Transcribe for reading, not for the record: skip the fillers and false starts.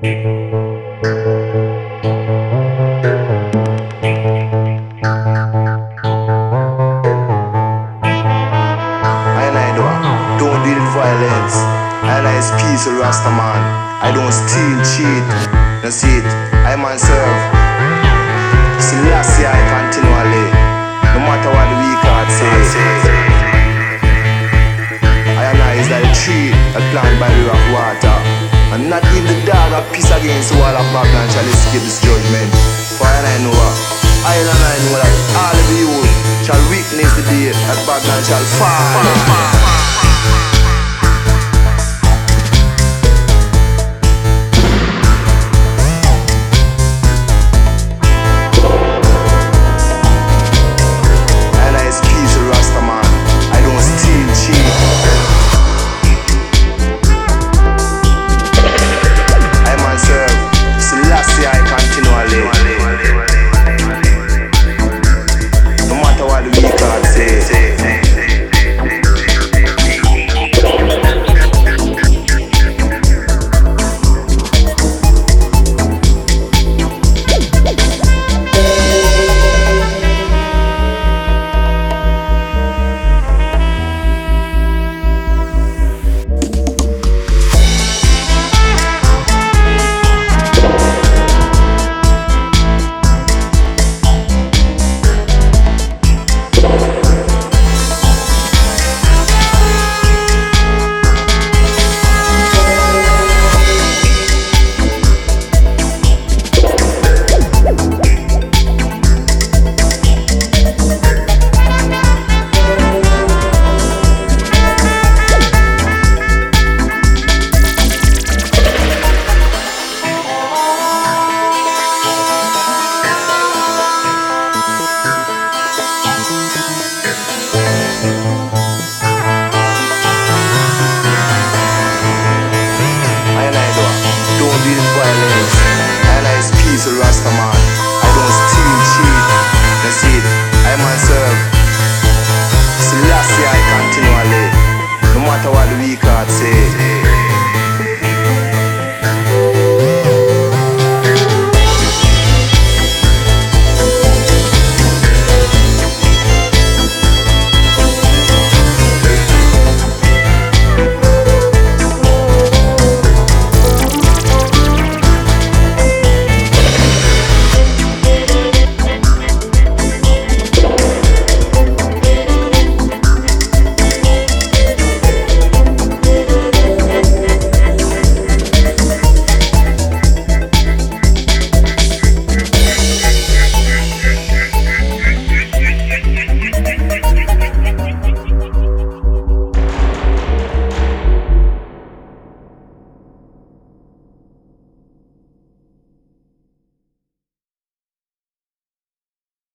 Don't deal with violence. And I is peaceful Rasta man. I don't steal, cheat. You see it. I man serve. See last year I continually. No matter what the weak heart say. I and I is like a tree that planted by the river of water. And not even the dog a piece against the wall of Babylon shall escape this judgment. For I and I know I and I know that all of you shall witness the day that Babylon shall fall.